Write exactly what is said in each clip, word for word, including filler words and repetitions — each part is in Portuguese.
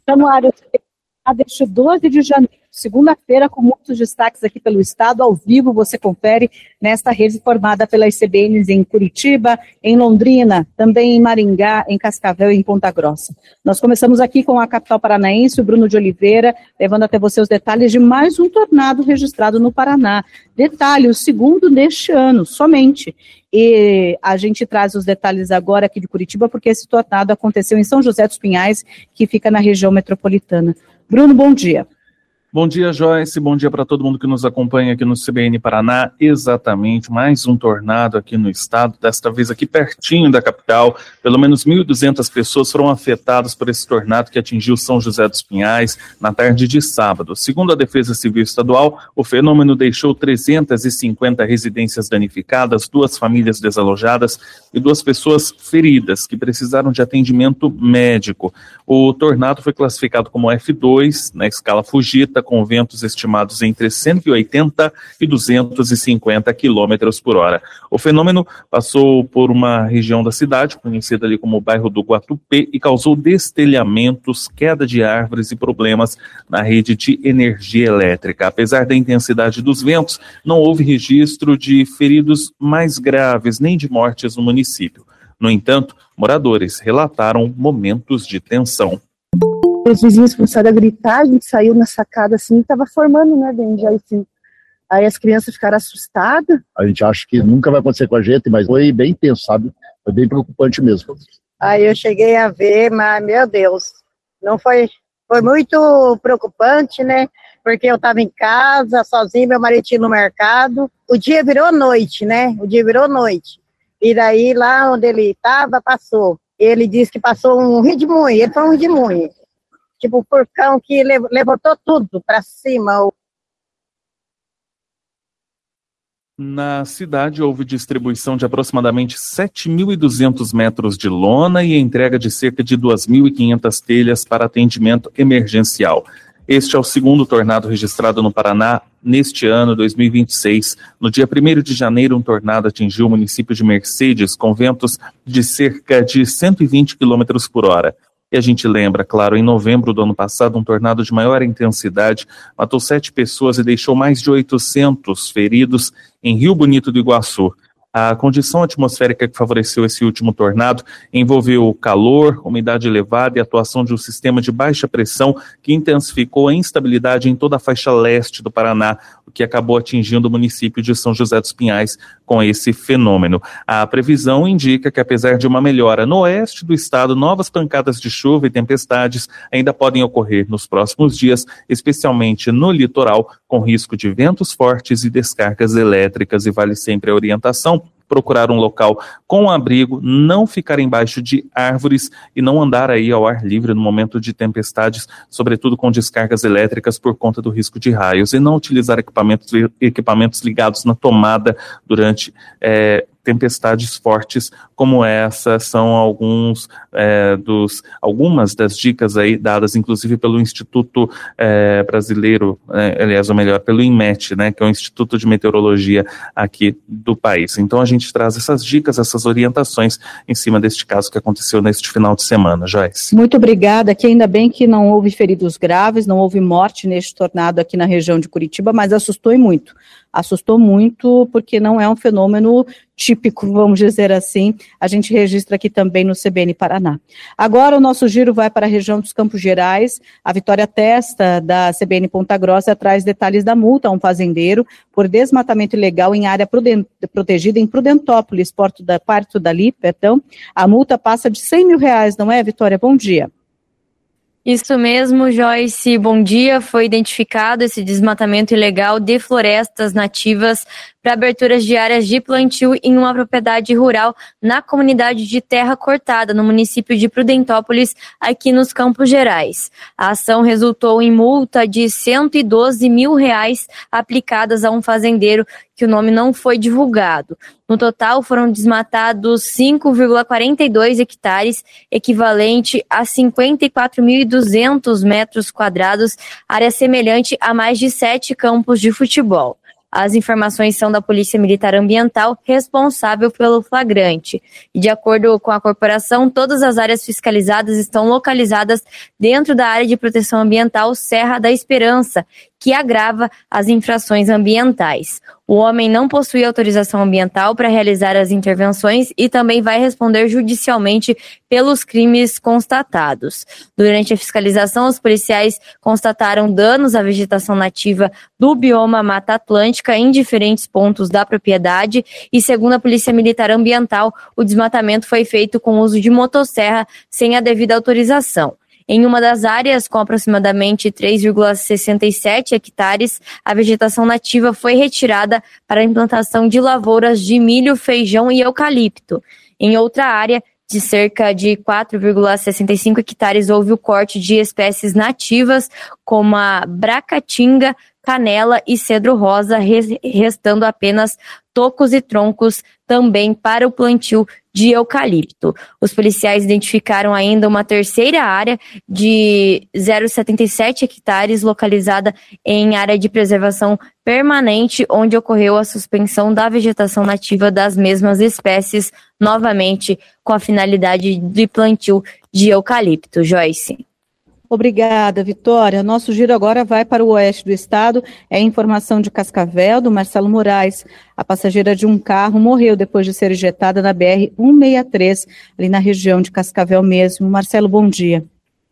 Januário, deste doze de janeiro, segunda-feira, com muitos destaques aqui pelo estado, ao vivo, você confere nesta rede formada pelas C B Ns em Curitiba, em Londrina, também em Maringá, em Cascavel e em Ponta Grossa. Nós começamos aqui com a capital paranaense, o Bruno de Oliveira, levando até você os detalhes de mais um tornado registrado no Paraná. Detalhe, o segundo neste ano, somente. E a gente traz os detalhes agora aqui de Curitiba, porque esse tornado aconteceu em São José dos Pinhais, que fica na região metropolitana. Bruno, bom dia. Bom dia, Joyce. Bom dia para todo mundo que nos acompanha aqui no C B N Paraná. Exatamente, mais um tornado aqui no estado, desta vez aqui pertinho da capital. Pelo menos mil e duzentas pessoas foram afetadas por esse tornado que atingiu São José dos Pinhais na tarde de sábado. Segundo a Defesa Civil Estadual, o fenômeno deixou trezentas e cinquenta residências danificadas, duas famílias desalojadas e duas pessoas feridas que precisaram de atendimento médico. O tornado foi classificado como F dois, na escala Fujita, com ventos estimados entre cento e oitenta e duzentos e cinquenta quilômetros por hora. O fenômeno passou por uma região da cidade, conhecida ali como o bairro do Guatupê, e causou destelhamentos, queda de árvores e problemas na rede de energia elétrica. Apesar da intensidade dos ventos, não houve registro de feridos mais graves nem de mortes no município. No entanto, moradores relataram momentos de tensão. Os vizinhos começaram a gritar, a gente saiu na sacada assim, estava formando, né, dentro assim. Aí as crianças ficaram assustadas. A gente acha que nunca vai acontecer com a gente, mas foi bem tenso, sabe? Foi bem preocupante mesmo. Aí eu cheguei a ver, mas, meu Deus, não foi, foi muito preocupante, né? Porque eu estava em casa, sozinho, meu marido tinha no mercado. O dia virou noite, né? O dia virou noite. E daí, lá onde ele estava, passou. Ele disse que passou um redemoinho, ele foi um redemoinho. Tipo, o furacão que levantou tudo para cima. Na cidade, houve distribuição de aproximadamente sete mil e duzentos metros de lona e entrega de cerca de duas mil e quinhentas telhas para atendimento emergencial. Este é o segundo tornado registrado no Paraná neste ano, dois mil e vinte e seis. No dia primeiro de janeiro, um tornado atingiu o município de Mercedes com ventos de cerca de cento e vinte quilômetros por hora. E a gente lembra, claro, em novembro do ano passado, um tornado de maior intensidade matou sete pessoas e deixou mais de oitocentos feridos em Rio Bonito do Iguaçu. A condição atmosférica que favoreceu esse último tornado envolveu calor, umidade elevada e atuação de um sistema de baixa pressão que intensificou a instabilidade em toda a faixa leste do Paraná, o que acabou atingindo o município de São José dos Pinhais com esse fenômeno. A previsão indica que, apesar de uma melhora no oeste do estado, novas pancadas de chuva e tempestades ainda podem ocorrer nos próximos dias, especialmente no litoral, com risco de ventos fortes e descargas elétricas, e vale sempre a orientação: procurar um local com abrigo, não ficar embaixo de árvores e não andar aí ao ar livre no momento de tempestades, sobretudo com descargas elétricas por conta do risco de raios, e não utilizar equipamentos, equipamentos ligados na tomada durante é, tempestades fortes como essa. São alguns é, dos, algumas das dicas aí dadas, inclusive pelo Instituto é, Brasileiro, é, aliás, ou melhor, pelo INMET, né, que é o Instituto de Meteorologia aqui do país. Então a gente traz essas dicas, essas orientações em cima deste caso que aconteceu neste final de semana. Joyce. Muito obrigada, que ainda bem que não houve feridos graves, não houve morte neste tornado aqui na região de Curitiba, mas assustou e muito. Assustou muito porque não é um fenômeno típico, vamos dizer assim. A gente registra aqui também no C B N Paraná. Agora o nosso giro vai para a região dos Campos Gerais. A Vitória Testa, da C B N Ponta Grossa, traz detalhes da multa a um fazendeiro por desmatamento ilegal em área pruden- protegida em Prudentópolis, porto da, perto dali, perdão. A multa passa de cem mil reais, não é, Vitória? Bom dia. Isso mesmo, Joyce. Bom dia. Foi identificado esse desmatamento ilegal de florestas nativas para aberturas de áreas de plantio em uma propriedade rural na comunidade de Terra Cortada, no município de Prudentópolis, aqui nos Campos Gerais. A ação resultou em multa de cento e doze mil reais aplicadas a um fazendeiro que o nome não foi divulgado. No total, foram desmatados cinco vírgula quarenta e dois hectares, equivalente a cinquenta e quatro mil e duzentos metros quadrados, área semelhante a mais de sete campos de futebol. As informações são da Polícia Militar Ambiental, responsável pelo flagrante. E de acordo com a corporação, todas as áreas fiscalizadas estão localizadas dentro da área de proteção ambiental Serra da Esperança, que agrava as infrações ambientais. O homem não possui autorização ambiental para realizar as intervenções e também vai responder judicialmente pelos crimes constatados. Durante a fiscalização, os policiais constataram danos à vegetação nativa do bioma Mata Atlântica em diferentes pontos da propriedade e, segundo a Polícia Militar Ambiental, o desmatamento foi feito com uso de motosserra sem a devida autorização. Em uma das áreas, com aproximadamente três vírgula sessenta e sete hectares, a vegetação nativa foi retirada para a implantação de lavouras de milho, feijão e eucalipto. Em outra área, de cerca de quatro vírgula sessenta e cinco hectares, houve o corte de espécies nativas, como a bracatinga, canela e cedro rosa, restando apenas tocos e troncos também para o plantio de eucalipto. Os policiais identificaram ainda uma terceira área de zero vírgula setenta e sete hectares, localizada em área de preservação permanente, onde ocorreu a suspensão da vegetação nativa das mesmas espécies, novamente com a finalidade de plantio de eucalipto. Joyce. Obrigada, Vitória. Nosso giro agora vai para o oeste do estado. É informação de Cascavel, do Marcelo Moraes. A passageira de um carro morreu depois de ser ejetada na B R cento e sessenta e três, ali na região de Cascavel mesmo. Marcelo, bom dia.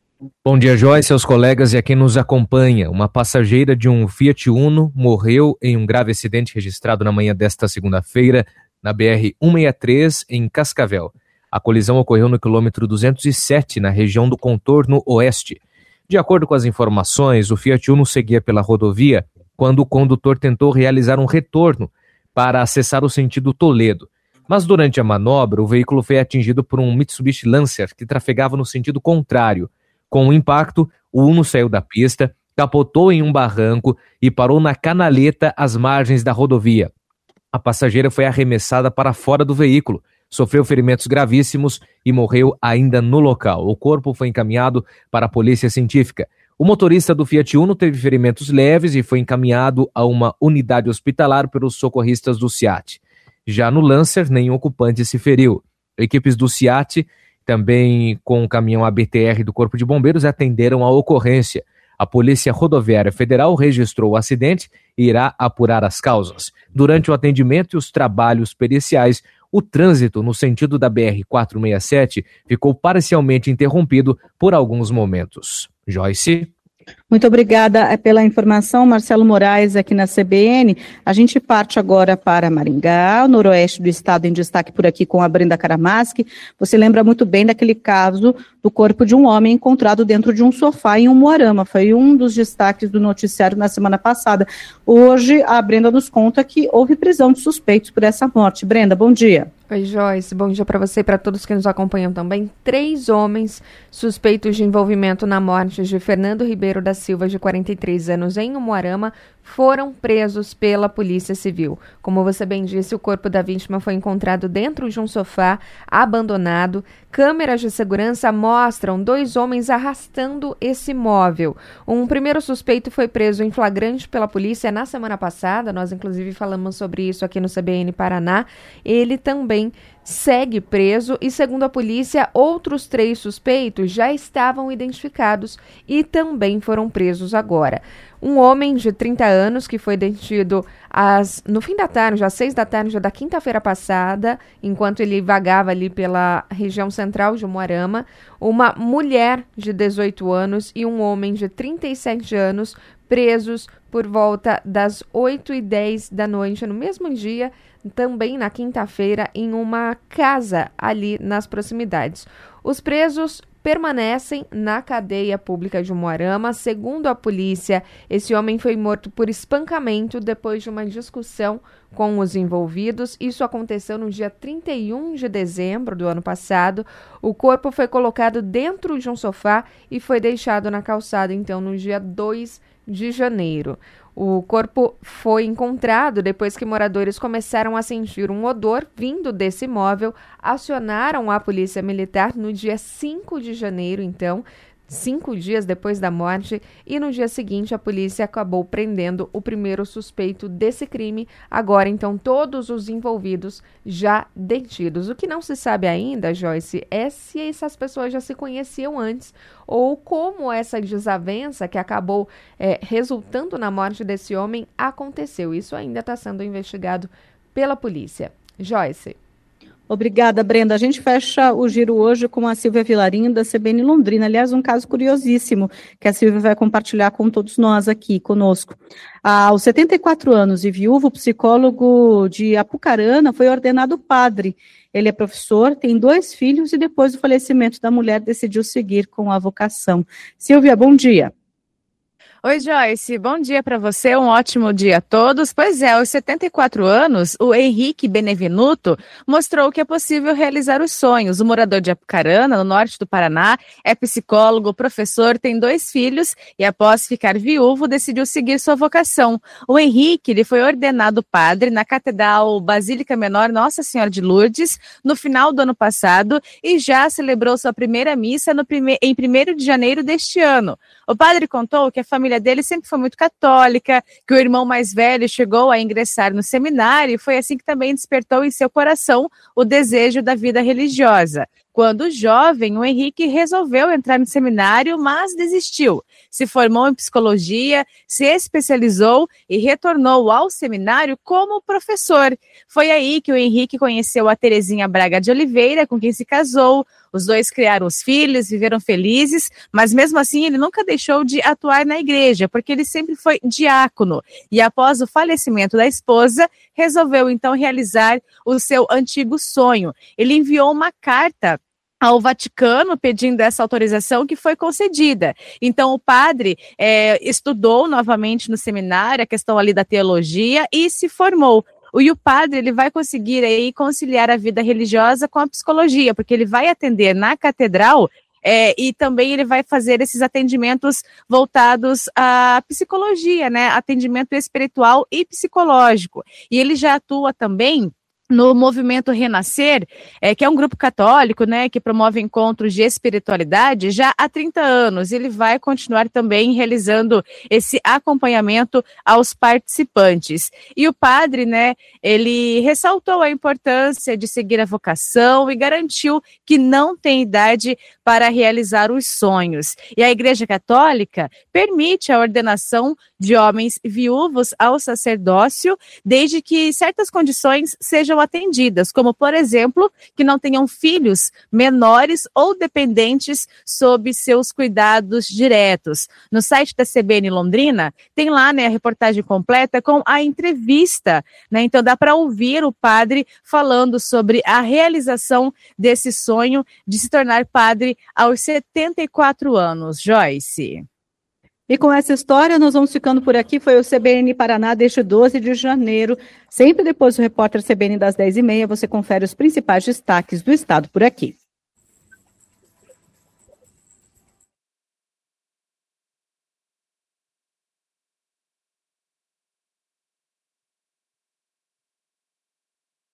Bom dia, Joyce, aos colegas e a quem nos acompanha. Uma passageira de um Fiat Uno morreu em um grave acidente registrado na manhã desta segunda-feira na B R cento e sessenta e três, em Cascavel. A colisão ocorreu no quilômetro duzentos e sete, na região do contorno oeste. De acordo com as informações, o Fiat Uno seguia pela rodovia quando o condutor tentou realizar um retorno para acessar o sentido Toledo. Mas durante a manobra, o veículo foi atingido por um Mitsubishi Lancer que trafegava no sentido contrário. Com o impacto, o Uno saiu da pista, capotou em um barranco e parou na canaleta às margens da rodovia. A passageira foi arremessada para fora do veículo, sofreu ferimentos gravíssimos e morreu ainda no local. O corpo foi encaminhado para a polícia científica. O motorista do Fiat Uno teve ferimentos leves e foi encaminhado a uma unidade hospitalar pelos socorristas do SEAT. Já no Lancer, nenhum ocupante se feriu. Equipes do SEAT, também com o caminhão A B T R do Corpo de Bombeiros, atenderam a ocorrência. A Polícia Rodoviária Federal registrou o acidente e irá apurar as causas. Durante o atendimento e os trabalhos periciais, o trânsito no sentido da B R quatrocentos e sessenta e sete ficou parcialmente interrompido por alguns momentos. Joyce. Muito obrigada pela informação, Marcelo Moraes, aqui na C B N. A gente parte agora para Maringá, o noroeste do estado, em destaque por aqui com a Brenda Karamaschi. Você lembra muito bem daquele caso do corpo de um homem encontrado dentro de um sofá em Umuarama. Foi um dos destaques do noticiário na semana passada. Hoje, a Brenda nos conta que houve prisão de suspeitos por essa morte. Brenda, bom dia. Oi, Joyce. Bom dia para você e para todos que nos acompanham também. Três homens suspeitos de envolvimento na morte de Fernando Ribeiro da Silva, de quarenta e três anos, em Umuarama, foram presos pela Polícia Civil. Como você bem disse, o corpo da vítima foi encontrado dentro de um sofá abandonado. Câmeras de segurança mostram dois homens arrastando esse móvel. Um primeiro suspeito foi preso em flagrante pela polícia na semana passada. Nós, inclusive, falamos sobre isso aqui no C B N Paraná. Ele também segue preso e, segundo a polícia, outros três suspeitos já estavam identificados e também foram presos agora. Um homem de trinta anos que foi detido às, no fim da tarde, às seis da tarde da quinta-feira passada, enquanto ele vagava ali pela região central de Umuarama. Uma mulher de dezoito anos e um homem de trinta e sete anos presos por volta das oito e dez da noite, no mesmo dia, também na quinta-feira, em uma casa ali nas proximidades. Os presos permanecem na cadeia pública de Umuarama. Segundo a polícia, esse homem foi morto por espancamento depois de uma discussão com os envolvidos. Isso aconteceu no dia trinta e um de dezembro do ano passado. O corpo foi colocado dentro de um sofá e foi deixado na calçada, então, no dia dois de janeiro. O corpo foi encontrado depois que moradores começaram a sentir um odor vindo desse imóvel, acionaram a polícia militar no dia cinco de janeiro, então, cinco dias depois da morte, e no dia seguinte a polícia acabou prendendo o primeiro suspeito desse crime. Agora, então, todos os envolvidos já detidos. O que não se sabe ainda, Joyce, é se essas pessoas já se conheciam antes ou como essa desavença que acabou é, resultando na morte desse homem aconteceu. Isso ainda está sendo investigado pela polícia. Joyce. Obrigada, Brenda. A gente fecha o giro hoje com a Silvia Vilarinho, da C B N Londrina. Aliás, um caso curiosíssimo que a Silvia vai compartilhar com todos nós aqui conosco. Aos setenta e quatro anos e viúvo, o psicólogo de Apucarana foi ordenado padre. Ele é professor, tem dois filhos e depois do falecimento da mulher decidiu seguir com a vocação. Silvia, bom dia. Oi, Joyce, bom dia para você, um ótimo dia a todos. Pois é, aos setenta e quatro anos, o Henrique Benevenuto mostrou que é possível realizar os sonhos. O morador de Apucarana, no norte do Paraná, é psicólogo, professor, tem dois filhos e após ficar viúvo, decidiu seguir sua vocação. O Henrique ele foi ordenado padre na Catedral Basílica Menor Nossa Senhora de Lourdes no final do ano passado e já celebrou sua primeira missa no prime- em primeiro de janeiro deste ano. O padre contou que a família dele sempre foi muito católica, que o irmão mais velho chegou a ingressar no seminário e foi assim que também despertou em seu coração o desejo da vida religiosa. Quando jovem, o Henrique resolveu entrar no seminário, mas desistiu. Se formou em psicologia, se especializou e retornou ao seminário como professor. Foi aí que o Henrique conheceu a Terezinha Braga de Oliveira, com quem se casou. Os dois criaram os filhos, viveram felizes, mas mesmo assim ele nunca deixou de atuar na igreja, porque ele sempre foi diácono. E após o falecimento da esposa, resolveu então realizar o seu antigo sonho. Ele enviou uma carta ao Vaticano pedindo essa autorização que foi concedida. Então o padre é, estudou novamente no seminário a questão ali da teologia e se formou. E o padre ele vai conseguir aí conciliar a vida religiosa com a psicologia, porque ele vai atender na catedral é, e também ele vai fazer esses atendimentos voltados à psicologia, né? Atendimento espiritual e psicológico. E ele já atua também no Movimento Renascer, é, que é um grupo católico, né, que promove encontros de espiritualidade já há trinta anos. Ele vai continuar também realizando esse acompanhamento aos participantes. E o padre, né, ele ressaltou a importância de seguir a vocação e garantiu que não tem idade para realizar os sonhos. E a Igreja Católica permite a ordenação de homens viúvos ao sacerdócio, desde que certas condições sejam atendidas, como, por exemplo, que não tenham filhos menores ou dependentes sob seus cuidados diretos. No site da C B N Londrina, tem lá, né, a reportagem completa com a entrevista, né? Então dá para ouvir o padre falando sobre a realização desse sonho de se tornar padre aos setenta e quatro anos. Joyce. E com essa história, nós vamos ficando por aqui. Foi o C B N Paraná deste doze de janeiro. Sempre depois do repórter C B N das dez e meia, você confere os principais destaques do estado por aqui.